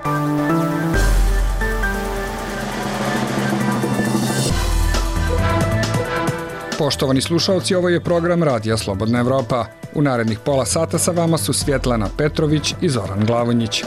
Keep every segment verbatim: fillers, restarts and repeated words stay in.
Poštovani slušalci, ovo je program Radija Slobodna Evropa. U narednih pola sata sa vama su Svjetlana Petrović i Zoran Glavonjić.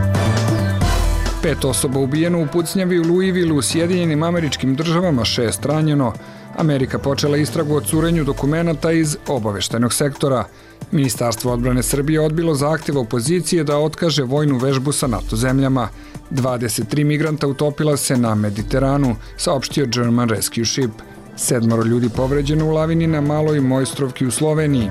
Pet osoba ubijeno u pucnjavi u Louisvilleu u Sjedinjenim Američkim Državama, šest ranjeno. Amerika počela istragu o curenju dokumenata iz obaveštajnog sektora. Ministarstvo odbrane Srbije odbilo zahtjev opozicije da otkaže vojnu vežbu sa NATO zemljama. dvadeset tri migranta utopila se na Mediteranu, saopštio German Rescue Ship. Sedmoro ljudi povređeno u lavini na Maloj Mojstrovki u Sloveniji.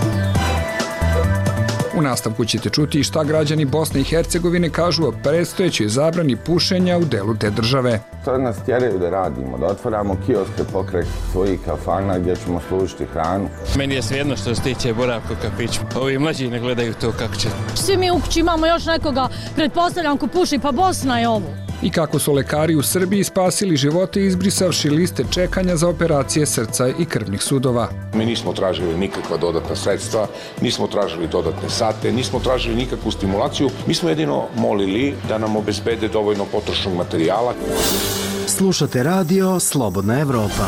U nastavku ćete čuti i šta građani Bosne i Hercegovine kažu o predstojećoj zabrani pušenja u delu te države. Sad nas tjeraju da radimo, da otvaramo kioske pokraj svojih kafana gdje ćemo služiti hranu. Meni je svejedno što se tiče boravka u kafiću. Ovi mlađi ne gledaju to kako će. Svi mi u kući imamo još nekoga, pretpostavljam, ko puši, pa Bosna je ovo. I kako su lekari u Srbiji spasili živote izbrisavši liste čekanja za operacije srca i krvnih sudova. Mi nismo tražili nikakva dodatna sredstva, nismo tražili dodatne sate, nismo tražili nikakvu stimulaciju. Mi smo jedino molili da nam obezbede dovoljno potrošnog materijala. Slušate radio Slobodna Evropa.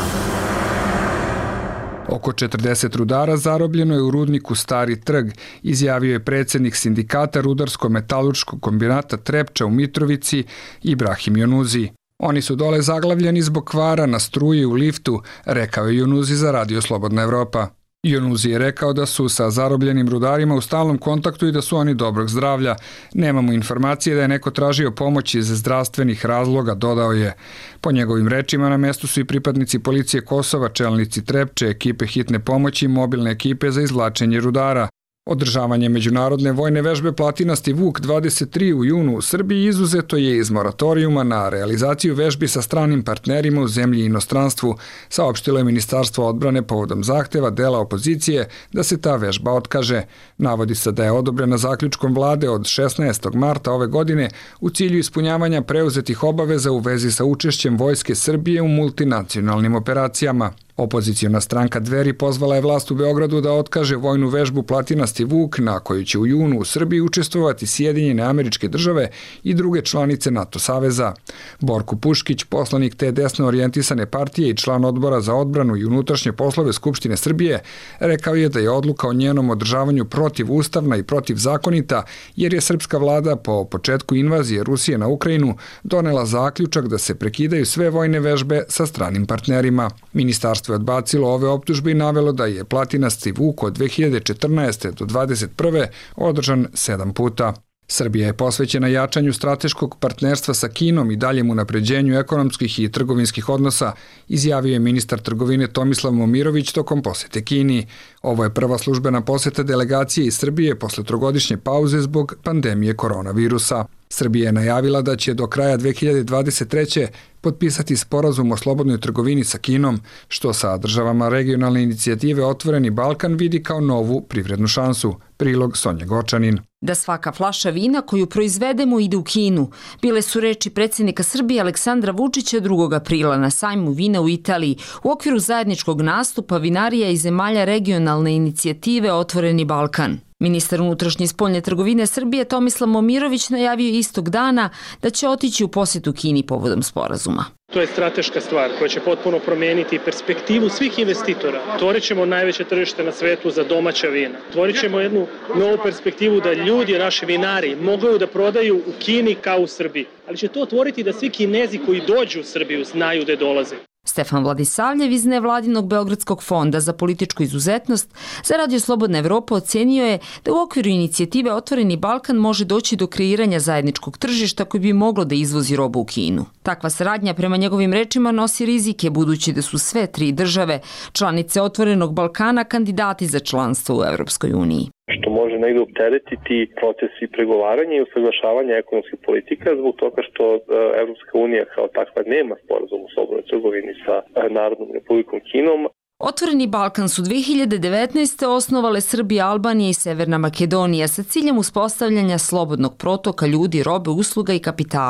Oko četrdeset rudara zarobljeno je u rudniku Stari Trg, izjavio je predsjednik sindikata Rudarsko-metalurškog kombinata Trepča u Mitrovici Ibrahim Jonuzi. Oni su dole zaglavljeni zbog kvara na struji u liftu, rekao je Jonuzi za radio Slobodna Evropa. Jonuzi je rekao da su sa zarobljenim rudarima u stalnom kontaktu i da su oni dobrog zdravlja. Nemamo informacije da je neko tražio pomoć iz zdravstvenih razloga, dodao je. Po njegovim rečima na mestu su i pripadnici policije Kosova, čelnici Trepče, ekipe hitne pomoći i mobilne ekipe za izvlačenje rudara. Održavanje međunarodne vojne vežbe Platinasti Vuk dvadeset tri u junu u Srbiji izuzeto je iz moratorijuma na realizaciju vežbi sa stranim partnerima u zemlji i inostranstvu, saopštilo je Ministarstvo odbrane povodom zahteva dela opozicije da se ta vežba otkaže. Navodi se da je odobrena zaključkom vlade od šesnaestog marta ove godine u cilju ispunjavanja preuzetih obaveza u vezi sa učešćem Vojske Srbije u multinacionalnim operacijama. Opozicijona stranka Dveri pozvala je vlast u Beogradu da otkaže vojnu vežbu Platinasti Vuk na koju će u junu u Srbiji učestvovati Sjedinjene Američke Države i druge članice NATO saveza. Borko Puškić, poslanik te desno orijentisane partije i član odbora za odbranu i unutrašnje poslove Skupštine Srbije, rekao je da je odluka o njenom održavanju protivustavna i protivzakonita jer je srpska vlada po početku invazije Rusije na Ukrajinu donela zaključak da se prekidaju sve vojne vežbe sa stranim partnerima. Ministarstvo je odbacilo ove optužbe i navelo da je Platinasti Vuk od dve hiljade četrnaeste do dvadeset prve održan sedam puta. Srbija je posvećena jačanju strateškog partnerstva sa Kinom i daljem unapređenju ekonomskih i trgovinskih odnosa, izjavio je ministar trgovine Tomislav Momirović tokom posete Kini. Ovo je prva službena poseta delegacije iz Srbije posle trogodišnje pauze zbog pandemije koronavirusa. Srbija je najavila da će do kraja dve hiljade dvadeset treće potpisati sporazum o slobodnoj trgovini sa Kinom, što sa državama regionalne inicijative Otvoreni Balkan vidi kao novu privrednu šansu. Prilog Sonja Gočanin. Da svaka flaša vina koju proizvedemo ide u Kinu. Bile su reči predsjednika Srbije Aleksandra Vučića drugog aprila na sajmu vina u Italiji u okviru zajedničkog nastupa vinarija i zemalja regionalne inicijative Otvoreni Balkan. Ministar unutrašnje i spoljne trgovine Srbije Tomislav Momirović najavio istog dana da će otići u posjetu Kini povodom sporazuma. To je strateška stvar koja će potpuno promijeniti perspektivu svih investitora. Tvorit ćemo najveće tržište na svetu za domaća vina. Tvorit ćemo jednu novu perspektivu da ljudi, naši vinari, mogu da prodaju u Kini kao u Srbiji. Ali će to otvoriti da svi Kinezi koji dođu u Srbiju znaju gde dolaze. Stefan Vladisavljev iz nevladinog Beogradskog fonda za političku izuzetnost za Radio Slobodna Evropa ocenio je da u okviru inicijative Otvoreni Balkan može doći do kreiranja zajedničkog tržišta koji bi moglo da izvozi robu u Kinu. Takva saradnja prema njegovim rečima nosi rizike budući da su sve tri države, članice Otvorenog Balkana, kandidati za članstvo u Evropskoj uniji. Što može negdje opteretiti proces i pregovaranja i usaglašavanja ekonomskih politika zbog toga što Evropska unija kao takva nema sporazum o slobodnoj trgovini sa Narodnom Republikom Kinom. Otvoreni Balkan su dve hiljade devetnaeste. osnovale Srbija, Albanija i Severna Makedonija sa ciljem uspostavljanja slobodnog protoka ljudi, robe, usluga i kapitala.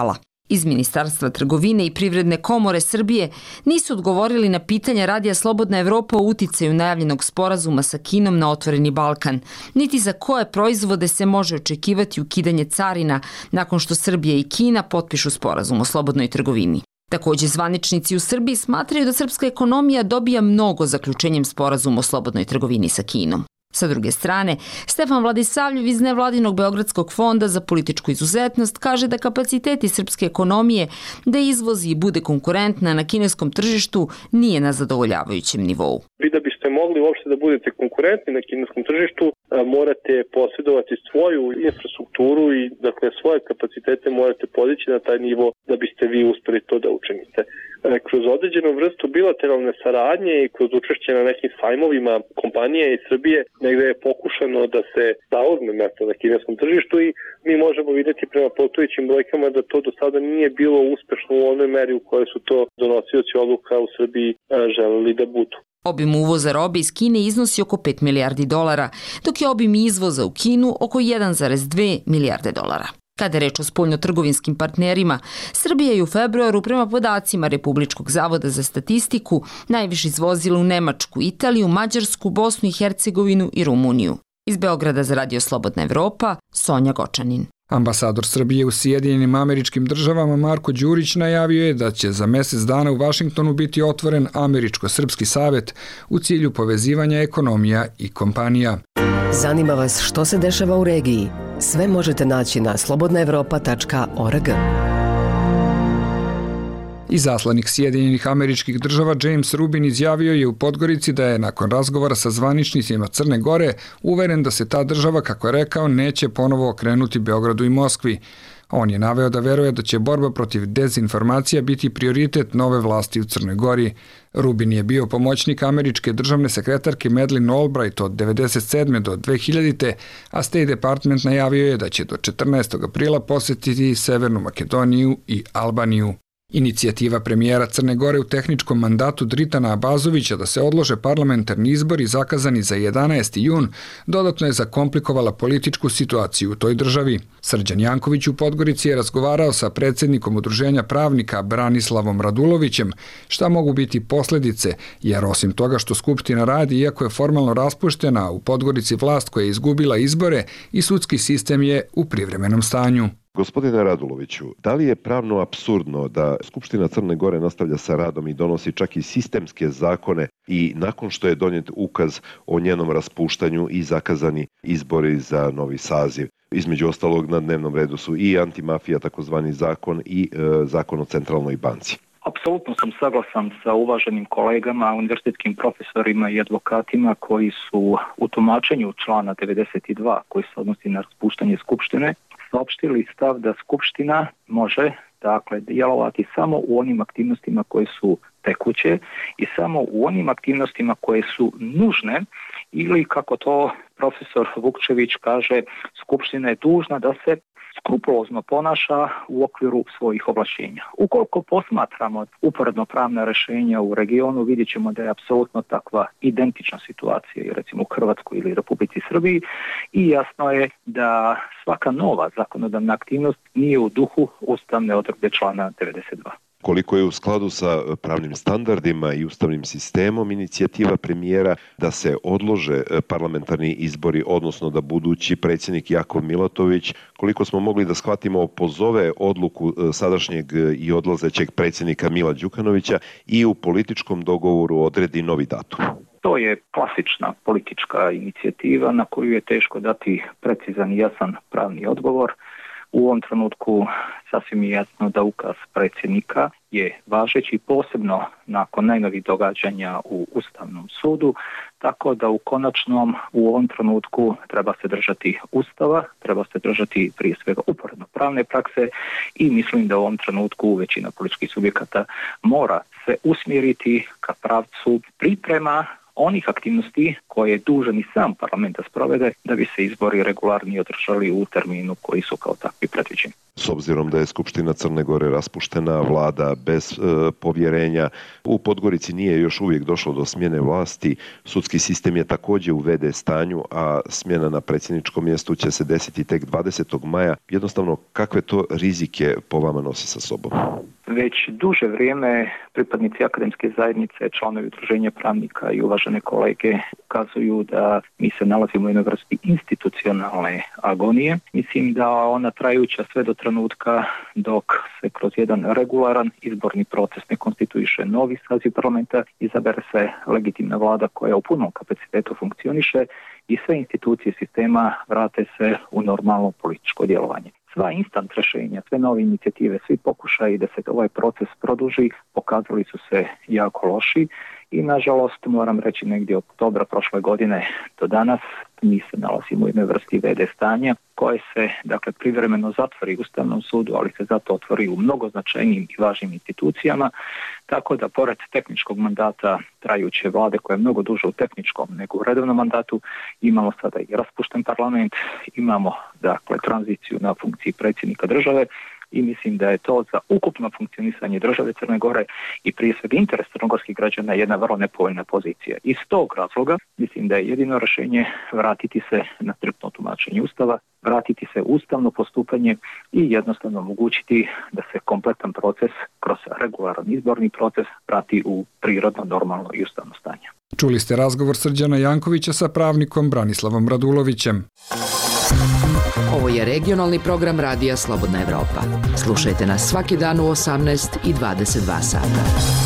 Iz Ministarstva trgovine i Privredne komore Srbije nisu odgovorili na pitanja Radija Slobodna Evropa o uticaju najavljenog sporazuma sa Kinom na Otvoreni Balkan, niti za koje proizvode se može očekivati ukidanje carina nakon što Srbija i Kina potpišu sporazum o slobodnoj trgovini. Takođe, zvaničnici u Srbiji smatraju da srpska ekonomija dobija mnogo zaključenjem sporazuma o slobodnoj trgovini sa Kinom. Sa druge strane, Stefan Vladisavljev iz nevladinog Beogradskog fonda za političku izuzetnost kaže da kapaciteti srpske ekonomije da izvozi i bude konkurentna na kineskom tržištu nije na zadovoljavajućem nivou. Vi da biste mogli uopšte da budete konkurentni na kineskom tržištu, morate posjedovati svoju infrastrukturu i dakle svoje kapacitete morate podići na taj nivo da biste vi uspeli to da učinite. Kroz određenu vrstu bilateralne saradnje i kroz učešće na nekim sajmovima kompanije iz Srbije negde je pokušano da se zauzme mesto na kineskom tržištu i mi možemo vidjeti prema postojećim brojkama da to do sada nije bilo uspešno u onoj meri u kojoj su to donosioci odluka u Srbiji želeli da budu. Obim uvoza robe iz Kine iznosi oko pet milijardi dolara, dok je obim izvoza u Kinu oko jedan zarez dve milijarde dolara. Kada je reč o spoljnotrgovinskim partnerima, Srbija je u februaru prema podacima Republičkog zavoda za statistiku najviše izvozila u Nemačku, Italiju, Mađarsku, Bosnu i Hercegovinu i Rumuniju. Iz Beograda za Radio Slobodna Evropa, Sonja Gočanin. Ambasador Srbije u Sjedinjenim Američkim Državama Marko Đurić najavio je da će za mesec dana u Vašingtonu biti otvoren Američko-srpski savet u cilju povezivanja ekonomija i kompanija. Zanima vas što se dešava u regiji? Sve možete naći na slobodna evropa tačka org. Izaslanik Sjedinjenih Američkih Država James Rubin izjavio je u Podgorici da je nakon razgovora sa zvaničnicima Crne Gore uveren da se ta država, kako je rekao, neće ponovo okrenuti Beogradu i Moskvi. On je naveo da veruje da će borba protiv dezinformacija biti prioritet nove vlasti u Crnoj Gori. Rubin je bio pomoćnik američke državne sekretarke Madeleine Albright od devedeset sedme do dve hiljadite. a State Department najavio je da će do četrnaestog aprila posetiti Severnu Makedoniju i Albaniju. Inicijativa premijera Crne Gore u tehničkom mandatu Dritana Abazovića da se odlože parlamentarni izbori zakazani za jedanaesti jun dodatno je zakomplikovala političku situaciju u toj državi. Srđan Janković u Podgorici je razgovarao sa predsjednikom udruženja pravnika Branislavom Radulovićem šta mogu biti posljedice, jer osim toga što Skupština radi iako je formalno raspuštena, u Podgorici vlast koja je izgubila izbore i sudski sistem je u privremenom stanju. Gospodine Raduloviću, da li je pravno apsurdno da Skupština Crne Gore nastavlja sa radom i donosi čak i sistemske zakone i nakon što je donijet ukaz o njenom raspuštanju i zakazani izbori za novi saziv? Između ostalog na dnevnom redu su i antimafija, takozvani zakon, i e, zakon o centralnoj banci. Apsolutno sam saglasan sa uvaženim kolegama, univerzitetskim profesorima i advokatima koji su u tumačenju člana devedeset dva koji se odnosi na raspuštanje Skupštine saopštili stav da Skupština može dakle djelovati samo u onim aktivnostima koje su tekuće i samo u onim aktivnostima koje su nužne ili kako to profesor Vukčević kaže, Skupština je dužna da se skrupulozno ponaša u okviru svojih ovlašćenja. Ukoliko posmatramo uporedno pravna rješenja u regionu, vidjet ćemo da je apsolutno takva identična situacija i recimo u Hrvatskoj ili Republici Srbiji i jasno je da svaka nova zakonodavna aktivnost nije u duhu ustavne odredbe člana devedeset dva. Koliko je u skladu sa pravnim standardima i ustavnim sistemom inicijativa premijera da se odlože parlamentarni izbori, odnosno da budući predsjednik Jakov Milatović, koliko smo mogli da shvatimo, pozove odluku sadašnjeg i odlazećeg predsjednika Mila Đukanovića i u političkom dogovoru odredi novi datum? To je klasična politička inicijativa na koju je teško dati precizan i jasan pravni odgovor. U ovom trenutku sasvim je jasno da ukaz predsjednika je važeći posebno nakon najnovih događanja u Ustavnom sudu, tako da u konačnom u ovom trenutku treba se držati Ustava, treba se držati prije svega uporedno pravne prakse i mislim da u ovom trenutku većina političkih subjekata mora se usmjeriti ka pravcu priprema onih aktivnosti koje je dužan i sam parlament da sprovede da bi se izbori regularni održali u terminu koji su kao takvi predviđeni. S obzirom da je Skupština Crne Gore raspuštena, vlada bez e, povjerenja, u Podgorici nije još uvijek došlo do smjene vlasti, sudski sistem je također u ve de stanju, a smjena na predsjedničkom mjestu će se desiti tek dvadesetog maja. Jednostavno, kakve to rizike po vama nosi sa sobom? Već duže vrijeme pripadnici akademske zajednice, članovi udruženja pravnika i uvažene kolege ukazuju da mi se nalazimo u jednoj vrsti institucionalne agonije. Mislim da ona trajuća sve do trenutka dok se kroz jedan regularan izborni proces ne konstituiše novi saziv parlamenta, izabere se legitimna vlada koja u punom kapacitetu funkcioniše i sve institucije sistema vrate se u normalno političko djelovanje. Sva instant rješenja, sve nove inicijative, svi pokušaji da se ovaj proces produži pokazali su se jako loši i nažalost moram reći negdje od oktobra prošle godine do danas mi se nalazimo u jednoj vrsti ve de stanja koje se dakle privremeno zatvori u Ustavnom sudu, ali se zato otvori u mnogo značajnijim i važnim institucijama, tako da pored tehničkog mandata trajuće vlade koja je mnogo duže u tehničkom nego u redovnom mandatu, imamo sada i raspušten parlament, imamo dakle tranziciju na funkciji predsjednika države i mislim da je to za ukupno funkcionisanje države Crne Gore i prije svega interes crnogorskih građana jedna vrlo nepovoljna pozicija. Iz tog razloga mislim da je jedino rješenje vratiti se na striktno tumačenje Ustava, vratiti se u ustavno postupanje i jednostavno omogućiti da se kompletan proces kroz regularan izborni proces vrati u prirodno, normalno i ustavno stanje. Čuli ste razgovor Srđana Jankovića sa pravnikom Branislavom Radulovićem. Ovo je regionalni program Radija Slobodna Evropa. Slušajte nas svaki dan u osamnaest i dvadeset dva sata.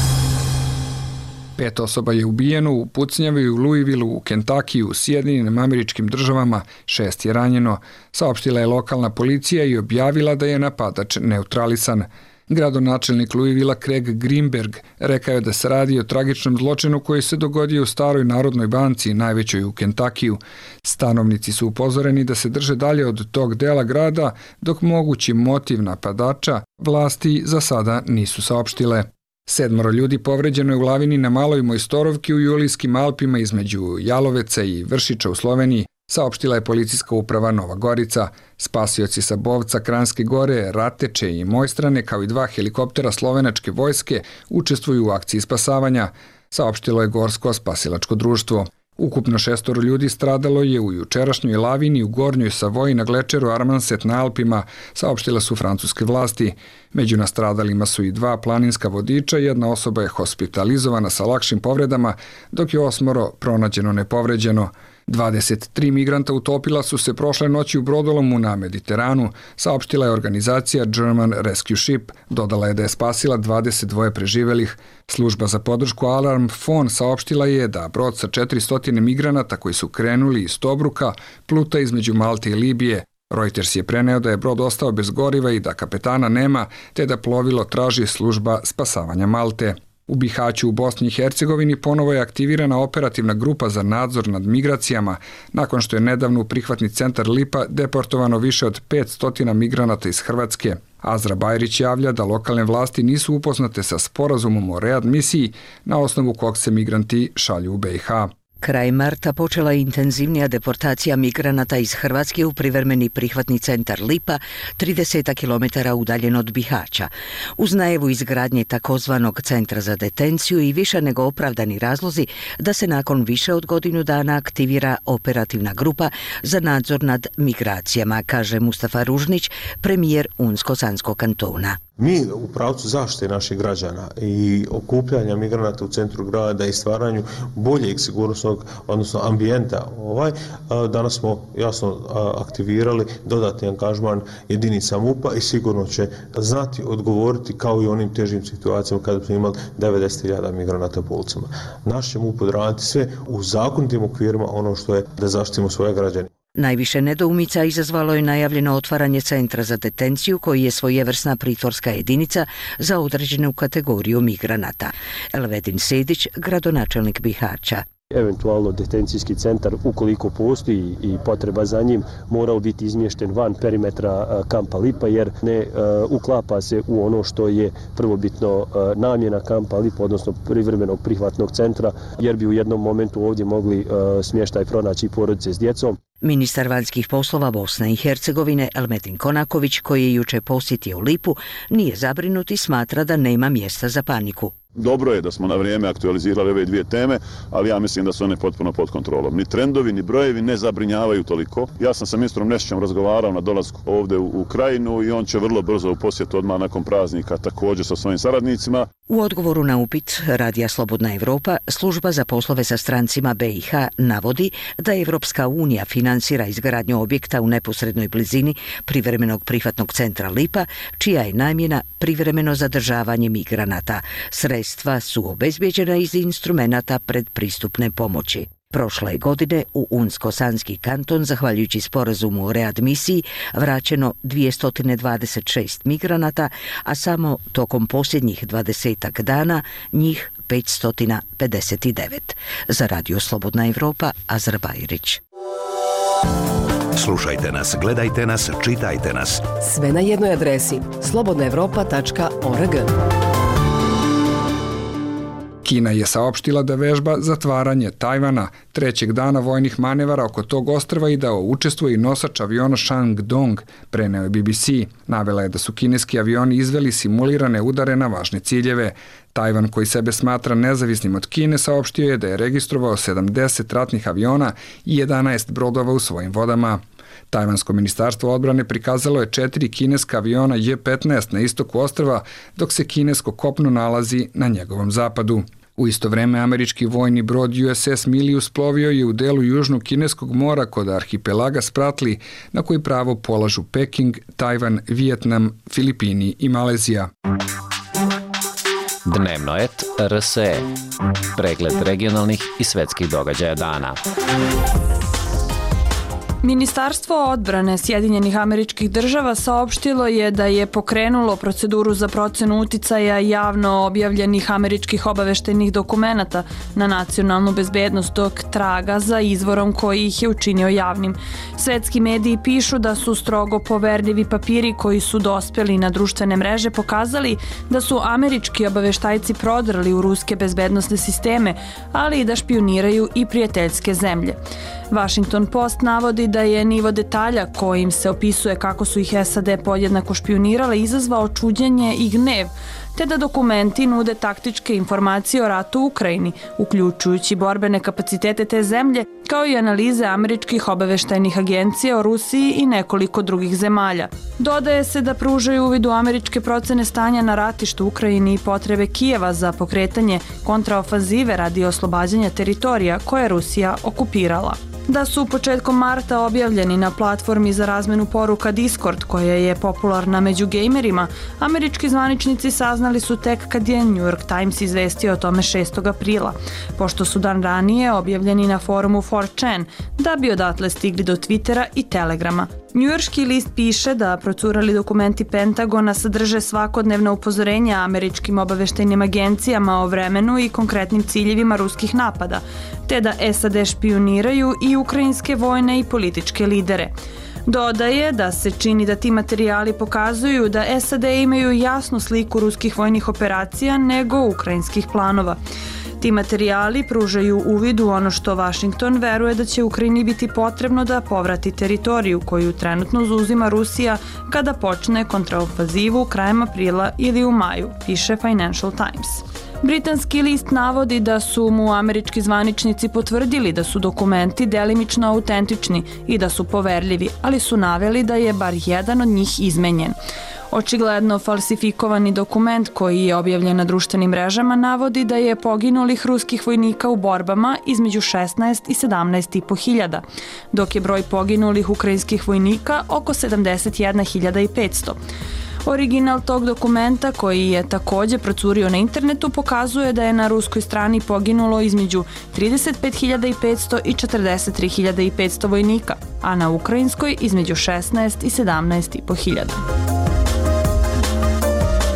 Pet osoba je ubijeno u pucnjavi u Louisvilleu u Kentakiju u Sjedinjenim Američkim Državama, šest je ranjeno. Saopštila je lokalna policija i objavila da je napadač neutralisan. Gradonačelnik Louisvillea Craig Greenberg rekao je da se radi o tragičnom zločinu koji se dogodio u Staroj Narodnoj banci, najvećoj u Kentakiju. Stanovnici su upozoreni da se drže dalje od tog dela grada, dok mogući motiv napadača vlasti za sada nisu saopštile. Sedmoro ljudi povređeno je u lavini na Maloj Mojstorovki u Julijskim Alpima između Jaloveca i Vršića u Sloveniji, saopštila je policijska uprava Nova Gorica. Spasioci sa Bovca, Kranjske gore, Rateče i Mojstrane, kao i dva helikoptera slovenačke vojske, učestvuju u akciji spasavanja, saopštilo je Gorsko spasilačko društvo. Ukupno šestoro ljudi stradalo je u jučerašnjoj lavini u Gornjoj Savoji na glečeru Armanset na Alpima, saopštile su francuske vlasti. Među nastradalima su i dva planinska vodiča, jedna osoba je hospitalizovana sa lakšim povredama, dok je osmoro pronađeno nepovređeno. dvadeset tri migranta utopila su se prošle noći u brodolomu na Mediteranu, saopštila je organizacija German Rescue Ship, dodala je da je spasila dvadeset dva preživelih. Služba za podršku Alarm Phone saopštila je da brod sa četiristo migranata koji su krenuli iz Tobruka pluta između Malte i Libije. Reuters je preneo da je brod ostao bez goriva i da kapetana nema, te da plovilo traži služba spasavanja Malte. U Bihaću u Bosni i Hercegovini ponovo je aktivirana operativna grupa za nadzor nad migracijama, nakon što je nedavno u prihvatni centar Lipa deportovano više od petsto migranata iz Hrvatske. Azra Bajrić javlja da lokalne vlasti nisu upoznate sa sporazumom o readmisiji na osnovu kog se migranti šalju u be i ha. Kraj marta počela je intenzivnija deportacija migranata iz Hrvatske u privremeni prihvatni centar Lipa, trideset kilometara udaljen od Bihaća. Uz najavu izgradnje takozvanog centra za detenciju i više nego opravdani razlozi da se nakon više od godinu dana aktivira operativna grupa za nadzor nad migracijama, kaže Mustafa Ružnić, premijer Unsko-Sanskog kantona. Mi u pravcu zaštite naših građana i okupljanja migranata u centru grada i stvaranju boljeg sigurnosnog, odnosno ambijenta, ovaj, danas smo jasno aktivirali dodatni angažman jedinica MUP-a i sigurno će znati odgovoriti kao i onim težim situacijama kada smo imali devedeset hiljada migranata po ulicama. Naš će MUP odraditi sve u zakonitim okvirima ono što je da zaštitimo svoje građane. Najviše nedoumica izazvalo je najavljeno otvaranje centra za detenciju koji je svojevrsna pritvorska jedinica za određenu kategoriju migranata. Elvedin Sedić, gradonačelnik Bihaća. Eventualno detencijski centar, ukoliko postoji i potreba za njim, morao biti izmješten van perimetra kampa Lipa, jer ne uklapa se u ono što je prvobitno namjena kampa Lipa, odnosno privremenog prihvatnog centra, jer bi u jednom momentu ovdje mogli smještaj pronaći porodice s djecom. Ministar vanjskih poslova Bosne i Hercegovine Elmetin Konaković, koji je juče posjetio Lipu, nije zabrinut i smatra da nema mjesta za paniku. Dobro je da smo na vrijeme aktualizirali ove dvije teme, ali ja mislim da su one potpuno pod kontrolom. Ni trendovi, ni brojevi ne zabrinjavaju toliko. Ja sam sa ministrom Nešićem razgovarao na dolasku ovdje u, u Krajinu i on će vrlo brzo u posjetu odmah nakon praznika također sa svojim saradnicima. U odgovoru na upit Radija Slobodna Evropa, služba za poslove sa strancima B i H navodi da Evropska unija finansira izgradnju objekta u neposrednoj blizini privremenog prihvatnog centra Lipa, čija je namjena privremeno zadržavanje migranata. Sredstva su obezbjeđena iz instrumenata predpristupne pomoći. Prošle godine u Unsko-Sanski kanton, zahvaljujući sporazumu o readmisiji, vraćeno dvjesto dvadeset šest migranata, a samo tokom posljednjih dvadesetak dana njih petsto pedeset devet. Za Radio Slobodna Evropa, Azra Bajrić. Slušajte nas, gledajte nas, čitajte nas. Sve na jednoj adresi slobodna evropa tačka org. Kina je saopštila da vežba zatvaranje Tajvana trećeg dana vojnih manevara oko tog ostrva i da učestvuje i nosač aviona Shandong, preneo je B B C. Navela je da su kineski avioni izveli simulirane udare na važne ciljeve. Tajvan, koji sebe smatra nezavisnim od Kine, saopštio je da je registrovao sedamdeset ratnih aviona i jedanaest brodova u svojim vodama. Tajvansko ministarstvo odbrane prikazalo je četiri kineska aviona J petnaest na istoku ostrva, dok se kinesko kopno nalazi na njegovom zapadu. U isto vreme američki vojni brod U S S Milius plovio je u delu južnog kineskog mora kod arhipelaga Spratly, na koji pravo polažu Peking, Tajvan, Vijetnam, Filipini i Malezija. Dnevno et R S E. Pregled regionalnih i svetskih događaja dana. Ministarstvo odbrane Sjedinjenih Američkih Država saopštilo je da je pokrenulo proceduru za procenu uticaja javno objavljenih američkih obaveštajnih dokumenata na nacionalnu bezbednost, dok traga za izvorom koji ih je učinio javnim. Svetski mediji pišu da su strogo poverljivi papiri koji su dospjeli na društvene mreže pokazali da su američki obaveštajci prodrli u ruske bezbednosne sisteme, ali i da špioniraju i prijateljske zemlje. Washington Post navodi da je nivo detalja kojim se opisuje kako su ih S A D podjednako špionirale izazvao čuđenje i gnev, te da dokumenti nude taktičke informacije o ratu u Ukrajini, uključujući borbene kapacitete te zemlje, kao i analize američkih obaveštajnih agencija o Rusiji i nekoliko drugih zemalja. Dodaje se da pružaju uvid u američke procene stanja na ratištu u Ukrajini i potrebe Kijeva za pokretanje kontraofanzive radi oslobađanja teritorija koje je Rusija okupirala. Da su početkom marta objavljeni na platformi za razmenu poruka Discord, koja je popularna među gejmerima, američki zvaničnici saznali su tek kad je New York Times izvestio o tome šestog aprila, pošto su dan ranije objavljeni na forumu four chan, da bi odatle stigli do Twittera i Telegrama. Njujorški list piše da procurali dokumenti Pentagona sadrže svakodnevna upozorenja američkim obaveštajnim agencijama o vremenu i konkretnim ciljevima ruskih napada, te da S A D špioniraju i ukrajinske vojne i političke lidere. Dodaje da se čini da ti materijali pokazuju da S A D imaju jasnu sliku ruskih vojnih operacija nego ukrajinskih planova. Ti materijali pružaju uvid u ono što Washington veruje da će Ukrajini biti potrebno da povrati teritoriju koju trenutno zauzima Rusija kada počne kontraofanzivu krajem aprila ili u maju, piše Financial Times. Britanski list navodi da su mu američki zvaničnici potvrdili da su dokumenti delimično autentični i da su poverljivi, ali su naveli da je bar jedan od njih izmenjen. Očigledno falsifikovani dokument koji je objavljen na društvenim mrežama navodi da je poginulih ruskih vojnika u borbama između šesnaest i sedamnaest i po hiljada, dok je broj poginulih ukrajinskih vojnika oko sedamdeset jedna hiljada i petsto. Original tog dokumenta, koji je također procurio na internetu, pokazuje da je na ruskoj strani poginulo između trideset pet hiljada i petsto i četrdeset tri hiljade i petsto vojnika, a na ukrajinskoj između šesnaest i sedamnaest i po hiljada.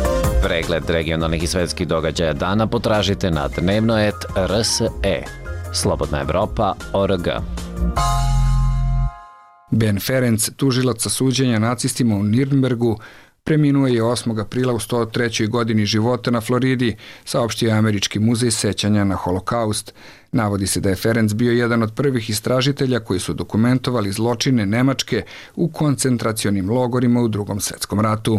Pregled regionalnih i svetskih događaja dana potražite na dnevno et R S E. slobodna evropa tačka org. Ben Ferenc, tužilac sa suđenja nacistima u Nirnbergu, preminuo je osmog aprila u sto trećoj godini života na Floridi, saopštio je Američki muzej sećanja na Holokaust. Navodi se da je Ferenc bio jedan od prvih istražitelja koji su dokumentovali zločine Nemačke u koncentracionim logorima u Drugom svetskom ratu.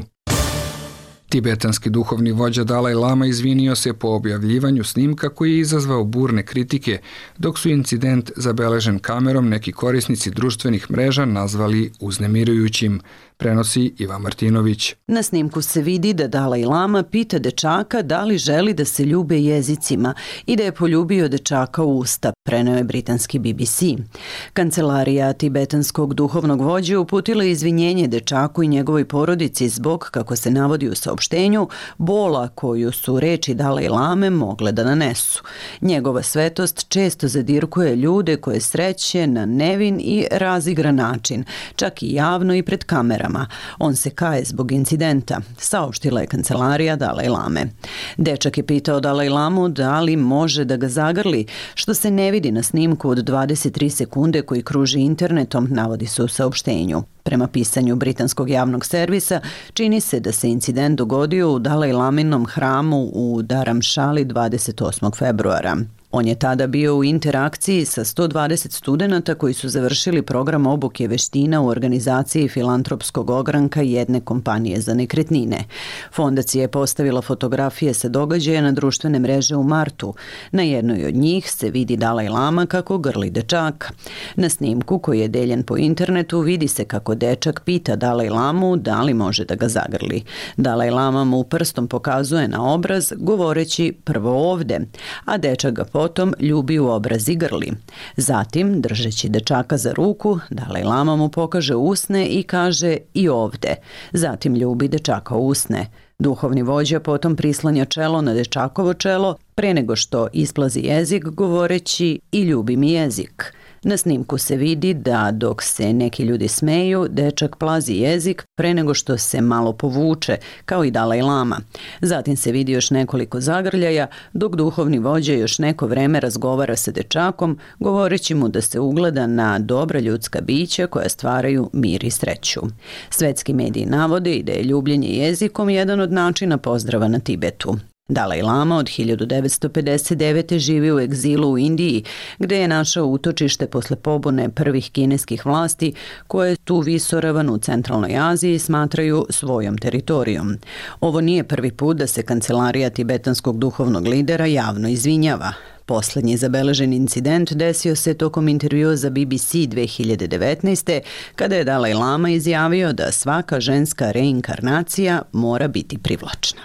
Tibetanski duhovni vođa Dalaj Lama izvinio se po objavljivanju snimka koji je izazvao burne kritike, dok su incident zabeležen kamerom neki korisnici društvenih mreža nazvali uznemirujućim, prenosi Iva Martinović. Na snimku se vidi da Dalaj Lama pita dečaka da li želi da se ljube jezicima i da je poljubio dečaka u usta, preneo je britanski B B C. Kancelarija tibetanskog duhovnog vođe uputila izvinjenje dečaku i njegovoj porodici zbog, kako se navodi u saopštenju, bola koju su reči Dalaj Lame mogle da nanesu. Njegova svetost često zadirkuje ljude koje sreće na nevin i razigran način, čak i javno i pred kamerama. On se kaje zbog incidenta, saopštila je kancelarija Dalaj Lame. Dečak je pitao Dalaj Lamu da li može da ga zagrli, što se ne vidi na snimku od dvadeset tri sekunde koji kruži internetom, navodi se u saopštenju. Prema pisanju britanskog javnog servisa, čini se da se incident dogodio u Dalaj Laminom hramu u Dharamšali dvadeset osmog februara. On je tada bio u interakciji sa sto dvadeset studenata koji su završili program obuke veština u organizaciji filantropskog ogranka jedne kompanije za nekretnine. Fondacija je postavila fotografije sa događaja na društvene mreže u martu. Na jednoj od njih se vidi Dalaj Lama kako grli dečaka. Na snimku koji je deljen po internetu vidi se kako dečak pita Dalaj Lamu da li može da ga zagrli. Dalaj Lama mu prstom pokazuje na obraz govoreći prvo ovde, a dečak ga potom ljubi u obraz i grli. Zatim, držeći dečaka za ruku, Dalaj Lama mu pokaže usne i kaže i ovde. Zatim ljubi dečaka u usne. Duhovni vođa potom prislanja čelo na dečakovo čelo pre nego što isplazi jezik govoreći i ljubi mi jezik. Na snimku se vidi da dok se neki ljudi smeju, dečak plazi jezik pre nego što se malo povuče, kao i Dalaj Lama. Zatim se vidi još nekoliko zagrljaja, dok duhovni vođa još neko vreme razgovara sa dečakom, govoreći mu da se ugleda na dobra ljudska bića koja stvaraju mir i sreću. Svetski mediji navode i da je ljubljenje jezikom jedan od načina pozdrava na Tibetu. Dalaj Lama od hiljadu devetsto pedeset devete živi u egzilu u Indiji, gde je našao utočište posle pobune prvih kineskih vlasti koje tu visoravan u centralnoj Aziji smatraju svojom teritorijom. Ovo nije prvi put da se kancelarija tibetanskog duhovnog lidera javno izvinjava. Poslednji zabeležen incident desio se tokom intervjua za B B C dve hiljade devetnaeste. kada je Dalaj Lama izjavio da svaka ženska reinkarnacija mora biti privlačna.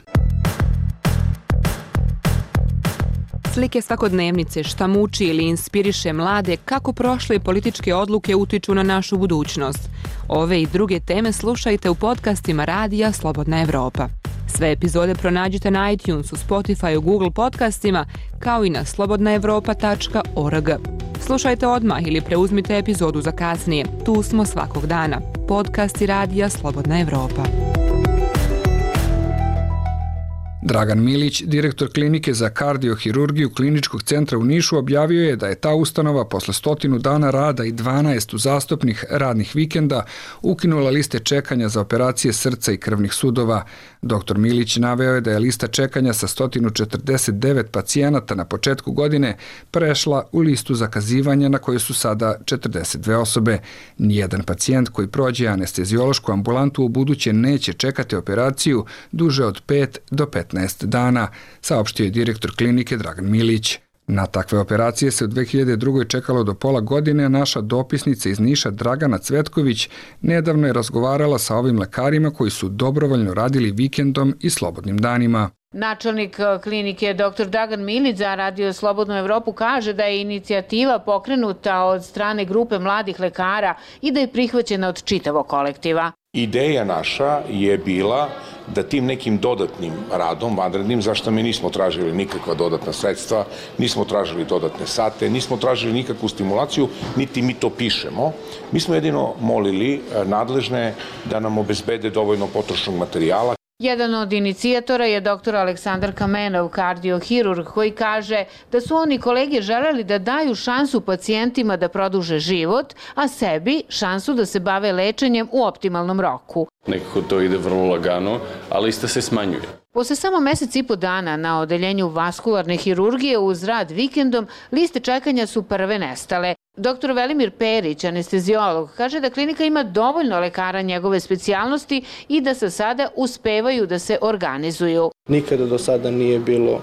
Slike svakodnevnice, šta muči ili inspiriše mlade, kako prošle političke odluke utiču na našu budućnost. Ove i druge teme slušajte u podcastima Radija Slobodna Evropa. Sve epizode pronađite na iTunesu, Spotifyu, Google podcastima, kao i na slobodna evropa tačka org. Slušajte odmah ili preuzmite epizodu za kasnije. Tu smo svakog dana. Podcasti Radija Slobodna Evropa. Dragan Milić, direktor klinike za kardiohirurgiju Kliničkog centra u Nišu, objavio je da je ta ustanova posle stotinu dana rada i dvanaest uzastopnih radnih vikenda ukinula liste čekanja za operacije srca i krvnih sudova. Doktor Milić naveo je da je lista čekanja sa sto četrdeset devet pacijenata na početku godine prešla u listu zakazivanja na kojoj su sada četrdeset dve osobe. Nijedan pacijent koji prođe anesteziološku ambulantu u buduće neće čekati operaciju duže od pet do petnaest dana, saopštio je direktor klinike Dragan Milić. Na takve operacije se u dve hiljade druge. čekalo do pola godine, a naša dopisnica iz Niša Dragana Cvetković nedavno je razgovarala sa ovim lekarima koji su dobrovoljno radili vikendom i slobodnim danima. Načelnik klinike doktor Dragan Milić za Radio Slobodnu Evropu kaže da je inicijativa pokrenuta od strane grupe mladih lekara i da je prihvaćena od čitavog kolektiva. Ideja naša je bila da tim nekim dodatnim radom, vanrednim, zašto mi nismo tražili nikakva dodatna sredstva, nismo tražili dodatne sate, nismo tražili nikakvu stimulaciju, niti mi to pišemo. Mi smo jedino molili nadležne da nam obezbede dovoljno potrošnog materijala. Jedan od inicijatora je doktor Aleksandar Kamenov, kardiohirurg, koji kaže da su oni kolege želeli da daju šansu pacijentima da produže život, a sebi šansu da se bave lečenjem u optimalnom roku. Nekako to ide vrlo lagano, ali lista se smanjuje. Posle samo mesec i po dana na odeljenju vaskularne hirurgije uz rad vikendom, liste čekanja su prve nestale. doktor Velimir Perić, anesteziolog, kaže da klinika ima dovoljno lekara njegove specijalnosti i da sa sada uspevaju da se organizuju. Nikada do sada nije bilo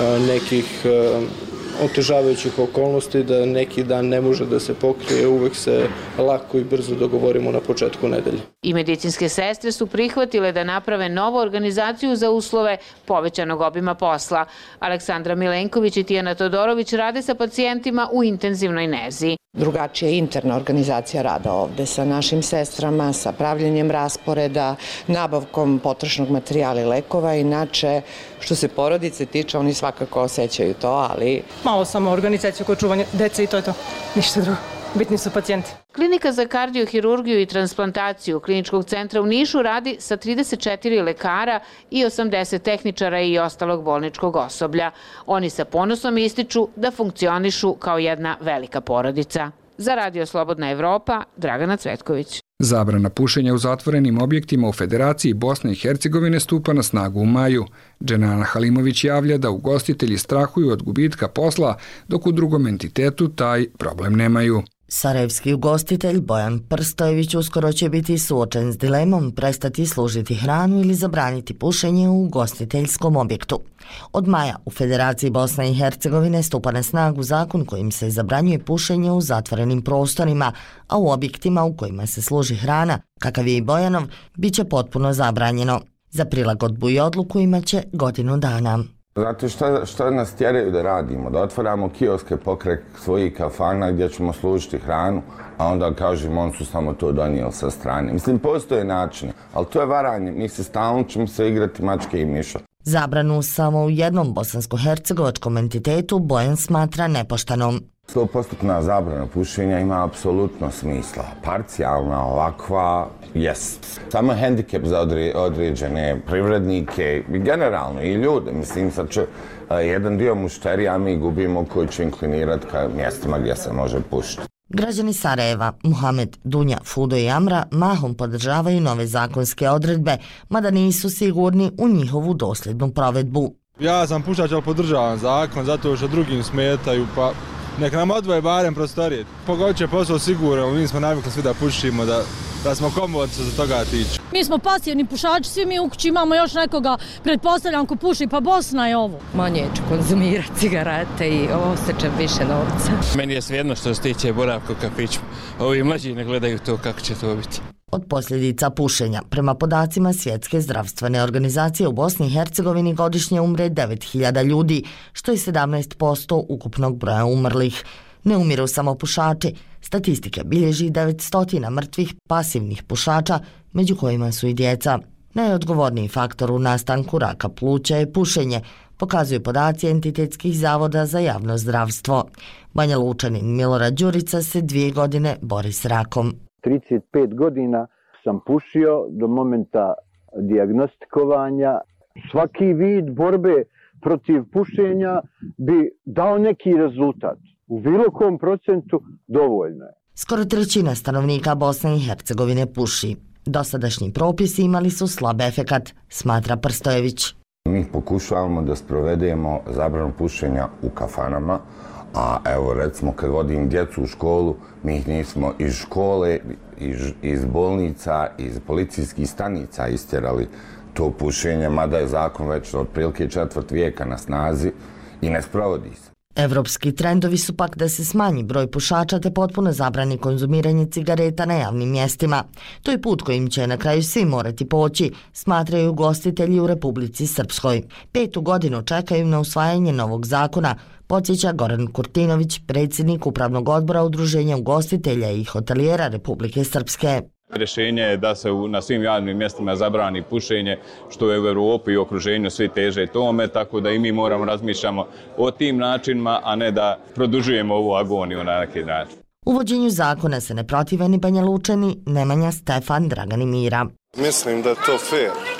nekih otežavajućih okolnosti da neki dan ne može da se pokrije, uvek se lako i brzo dogovorimo na početku nedelje. I medicinske sestre su prihvatile da naprave novu organizaciju za uslove povećanog obima posla. Aleksandra Milenković i Tijana Todorović rade sa pacijentima u intenzivnoj nezi. Drugačija je interna organizacija rada ovde sa našim sestrama, sa pravljenjem rasporeda, nabavkom potrošnog materijala i lekova. Inače, što se porodice tiče, oni svakako osjećaju to, ali... Malo samo organizaciju koja čuva dece i to je to. Ništa drugo. Bitni su pacijenti. Klinika za kardiohirurgiju i transplantaciju Kliničkog centra u Nišu radi sa trideset četiri lekara i osamdeset tehničara i ostalog bolničkog osoblja. Oni sa ponosom ističu da funkcionišu kao jedna velika porodica. Za Radio Slobodna Evropa, Dragana Cvetković. Zabrana pušenja u zatvorenim objektima u Federaciji Bosne i Hercegovine stupa na snagu u maju. Dženana Halimović javlja da ugostitelji strahuju od gubitka posla, dok u drugom entitetu taj problem nemaju. Sarajevski ugostitelj Bojan Prstojević uskoro će biti suočen s dilemom prestati služiti hranu ili zabraniti pušenje u ugostiteljskom objektu. Od maja u Federaciji Bosne i Hercegovine stupa na snagu zakon kojim se zabranjuje pušenje u zatvorenim prostorima, a u objektima u kojima se služi hrana, kakav je i Bojanov, bit će potpuno zabranjeno. Za prilagodbu i odluku imaće godinu dana. Znate šta, šta nas tjeraju da radimo? Da otvaramo kioske pokraj svojih kafana gdje ćemo služiti hranu, a onda kažemo on su samo to donijeli sa strane. Mislim, postoje načine, ali to je varanje. Mi se stalno ćemo se igrati mačke i miša. Zabranu samo u jednom bosansko-hercegovačkom entitetu Bojan smatra nepoštenom. sto posto zabrana pušenja ima apsolutno smisla. Parcijalna, ovakva, jest. Samo hendikep za određene privrednike i generalno i ljude. Mislim, sad će jedan dio mušterija mi gubimo koji će inklinirati ka mjestima gdje se može pušiti. Građani Sarajeva, Muhamed, Dunja, Fudo i Amra mahom podržavaju nove zakonske odredbe, mada nisu sigurni u njihovu dosljednu provedbu. Ja sam pušač, ali podržavam zakon zato što drugim smetaju, pa nek nam odvoje barem prostorije. Pogodit će posao sigurno, mi smo navikli svi da pušimo, da, da smo komodni što se toga tiče. Mi smo pasivni pušači, svi mi u kući imamo još nekoga, pretpostavljam ko puši, pa Bosna je ovo. Manje ću konzumirati cigarete i osjećam više novca. Meni je svejedno što se tiče boravka u kafiću. Ovi mlađi ne gledaju to kako će to biti. Od posljedica pušenja, prema podacima Svjetske zdravstvene organizacije, u Bosni i Hercegovini godišnje umre devet hiljada ljudi, što je sedamnaest posto ukupnog broja umrlih. Ne umiru samo pušači. Statistike bilježi devetsto mrtvih pasivnih pušača, među kojima su i djeca. Najodgovorniji faktor u nastanku raka pluća je pušenje, pokazuju podaci entitetskih zavoda za javno zdravstvo. Banja Lučanin Milorad Đurica se dvije godine bori s rakom. trideset pet godina sam pušio do momenta dijagnostikovanja. Svaki vid borbe protiv pušenja bi dao neki rezultat. U bilo kom procentu dovoljno je. Skoro trećina stanovnika Bosne i Hercegovine puši. Dosadašnji propisi imali su slab efekat, smatra Prstojević. Mi pokušavamo da sprovedemo zabranu pušenja u kafanama, a evo recimo kad vodim djecu u školu, mi ih nismo iz škole, iz, iz bolnica, iz policijskih stanica istjerali to pušenje, mada je zakon već otprilike četvrt vijeka na snazi i ne sprovodi se. Evropski trendovi su pak da se smanji broj pušača te potpuno zabrani konzumiranje cigareta na javnim mjestima. To je put kojim će na kraju svi morati poći, smatraju ugostitelji u Republici Srpskoj. Petu godinu čekaju na usvajanje novog zakona, podsjeća Goran Kurtinović, predsjednik Upravnog odbora Udruženja ugostitelja i hotelijera Republike Srpske. Rješenje je da se na svim javnim mjestima zabrani pušenje, što je u Europi i okruženju svi teže tome, tako da i mi moramo razmišljamo o tim načinima, a ne da produžujemo ovu agoniju na neki način. Uvođenju zakona se ne protive ni Banja Lučani, Nemanja, Stefan, Dragan i Mira. Mislim da je to fair.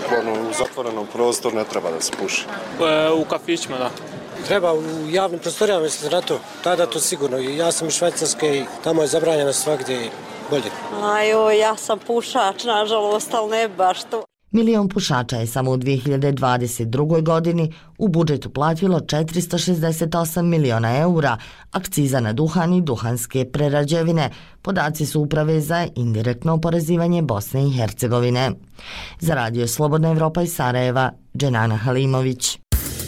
ono, u zatvorenom prostoru ne treba da se puši. E, u kafićima, da. Treba u javnim prostorijama, mislite na to? Tada to sigurno. Ja sam iz Švajcarske i tamo je zabranjeno svakdje bolje. Ajo, ja sam pušač, nažalost, ali ne baš to. Milion pušača je samo u dvije hiljade dvadeset drugoj. godini u budžet uplatilo četiristo šezdeset osam miliona eura, akciza na duhan i duhanske prerađevine. Podaci su Uprave za indirektno oporezivanje Bosne i Hercegovine. Za Radio Slobodna Evropa iz Sarajeva, Dženana Halimović.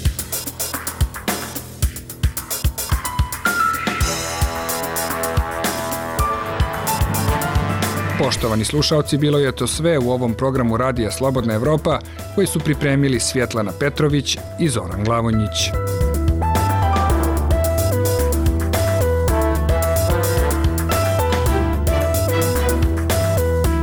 Poštovani slušaoci, bilo je to sve u ovom programu Radija Slobodna Evropa koji su pripremili Svjetlana Petrović i Zoran Glavonjić.